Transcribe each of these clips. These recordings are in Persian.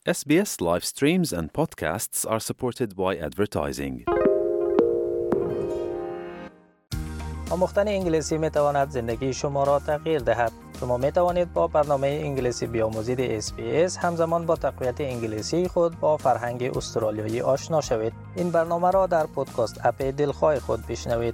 SBS live streams and podcasts are supported by advertising. آموختن انگلیسی می تواند زندگی شما را تغییر دهد. شما می توانید با برنامه انگلیسی بیاموزید SBS همزمان با تقویت انگلیسی خود با فرهنگ استرالیایی آشنا شوید. این برنامه را در پادکست اپ دلخواه خود بشنوید.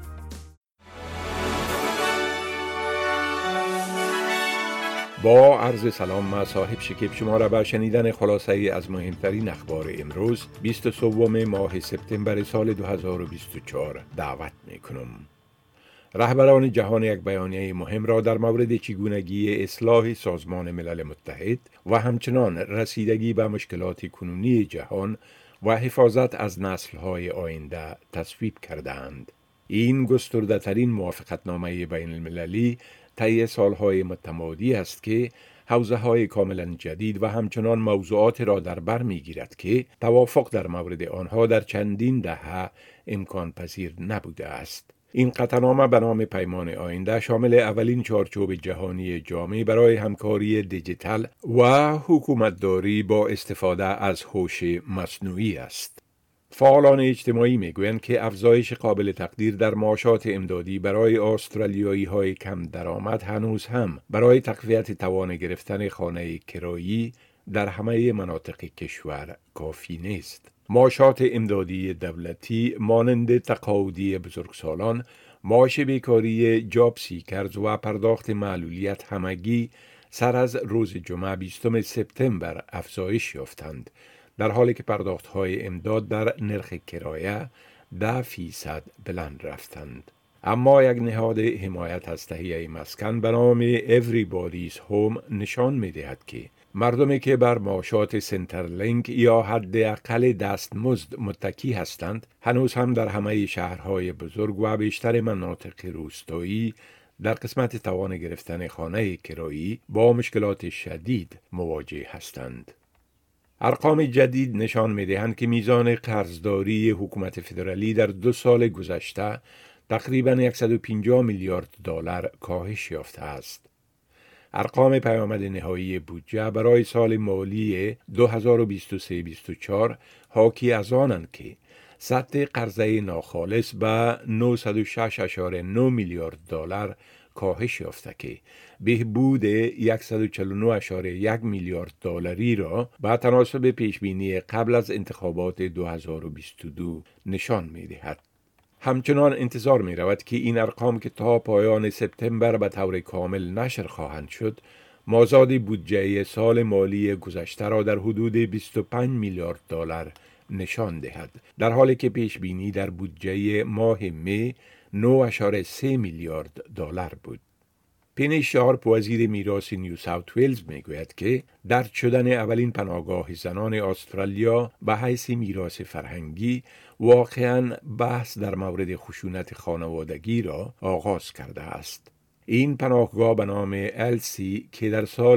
با عرض سلام، من صاحب شکیب شما را به شنیدن خلاصه ای از مهمترین اخبار امروز 23 ماه سپتامبر سال 2024 دعوت می کنم. رهبران جهان یک بیانیه مهم را در مورد چگونگی اصلاح سازمان ملل متحد و همچنان رسیدگی به مشکلات کنونی جهان و حفاظت از نسل‌های آینده تصویب کردند. این گسترده ترین موافقتنامه بین المللی طی سالهای متمادی است که حوزه‌های کاملا جدید و همچنان موضوعات را در بر می‌گیرد که توافق در مورد آنها در چندین دهه امکان پذیر نبوده است. این قطعنامه به نام پیمان آینده شامل اولین چارچوب جهانی جامع برای همکاری دیجیتال و حکومتداری با استفاده از هوش مصنوعی است. فعالان اجتماعی میگویند که افزایش قابل تقدیر در معاشات امدادی برای استرالیایی‌های کم درآمد هنوز هم برای تقویت توان گرفتن خانه کرایی در همه مناطق کشور کافی نیست. معاشات امدادی دولتی مانند تقاعدی بزرگسالان، معاش بیکاری جاب سیکرز و پرداخت معلولیت همگی سر از روز جمعه 20 سپتامبر افزایش یافتند، در حالی که پرداخت‌های امداد در نرخ کرایه 10% بلند رفتند. اما یک نهاد حمایت از تهیه مسکن به نام Everybody's Home نشان می‌دهد که مردمی که بر معاشات سنترلینک یا حداقل دستمزد متکی هستند، هنوز هم در همه شهرهای بزرگ و بیشتر مناطق روستایی در قسمت توان گرفتن خانه کرایی با مشکلات شدید مواجه هستند. ارقام جدید نشان می‌دهند که میزان قرضداری حکومت فدرالی در 2 سال گذشته تقریباً 150 میلیارد دلار کاهش یافته است. ارقام پیامد نهایی بودجه برای سال مالی 2023-24 حاکی از آنند که سطح قرضه ناخالص به 906.9 میلیارد دلار کاهش یافته که بهبود 149.1 میلیارد دلاری را به تناسب پیشبینی قبل از انتخابات 2022 نشان می‌دهد. همچنان انتظار می رود که این ارقام که تا پایان سپتامبر به طور کامل نشر خواهند شد، مازاد بودجه سال مالی گذشته را در حدود 25 میلیارد دلار نشان دهد، در حالی که پیش بینی در بودجه ماه می 9.3 میلیارد دلار بود. پینی شارپ وزیر میراث نیو ساوت ویلز میگوید که درج شدن اولین پناهگاه زنان استرالیا به حیث میراث فرهنگی واقعاً بحث در مورد خشونت خانوادگی را آغاز کرده است. این پناهگاه به نام السی که در سال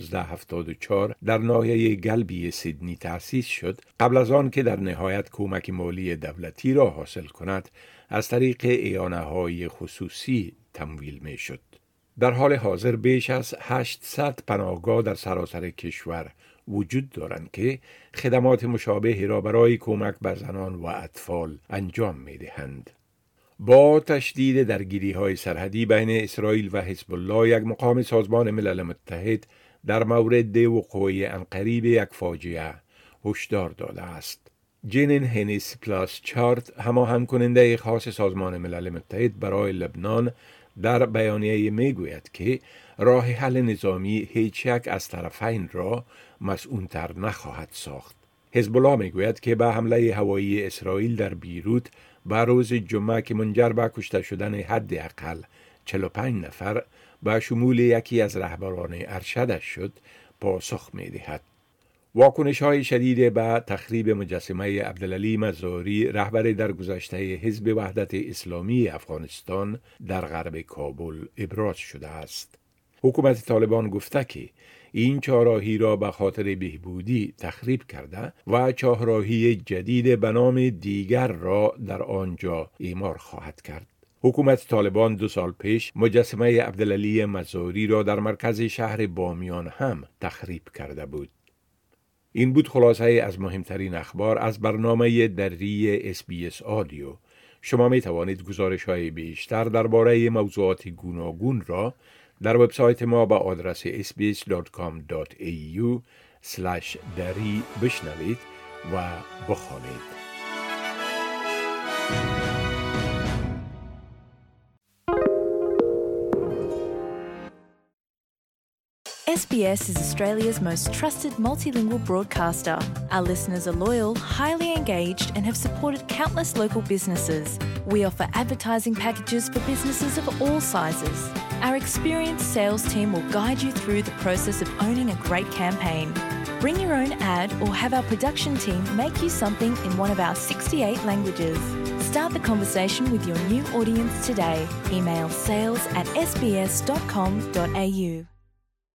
1974 در ناحیه گلبی سیدنی تأسیس شد، قبل از آن که در نهایت کمک مالی دولتی را حاصل کند، از طریق اعانه‌های خصوصی تمویل می شد. در حال حاضر بیش از 800 پناهگاه در سراسر کشور وجود دارند که خدمات مشابهی را برای کمک به زنان و اطفال انجام می دهند. با تشدید درگیری‌های سرحدی بین اسرائیل و حزب الله، یک مقام سازمان ملل متحد در مورد وقوع عنقریب یک فاجعه هشدار داده است. جنین هنیس پلاس چارت، هماهنگ کننده خاص سازمان ملل متحد برای لبنان، در بیانیه میگوید که راه حل نظامی هیچ یک از طرفین را مسئول‌تر نخواهد ساخت. حزب الله میگوید که به حمله هوایی اسرائیل در بیروت به روز جمعه که منجر به کشته شدن حداقل 45 نفر به شمول یکی از رهبران ارشدش شد، پاسخ میدهد. واکنش‌های شدید به تخریب مجسمه عبدالعلی مزاری، رهبر درگذشته حزب وحدت اسلامی افغانستان، در غرب کابل ابراز شده است. حکومت طالبان گفته که این چهارراهی را به خاطر بهبودی تخریب کرده و چهارراهی جدید به نام دیگر را در آنجا اعمار خواهد کرد. حکومت طالبان 2 سال پیش مجسمه عبدالعلی مزاری را در مرکز شهر بامیان هم تخریب کرده بود. این بود خلاصه از مهمترین اخبار از برنامه دری SBS آدیو. شما می توانید گزارش‌های بیشتر درباره موضوعات گوناگون را در وبسایت ما با آدرس sbs.com.au/dari بشنوید و بخوانید. SBS is Australia's most trusted multilingual broadcaster. Our listeners are loyal, highly engaged, and have supported countless local businesses. We offer advertising packages for businesses of all sizes. Our experienced sales team will guide you through the process of owning a great campaign. Bring your own ad or have our production team make you something in one of our 68 languages. Start the conversation with your new audience today. Email sales@sbs.com.au.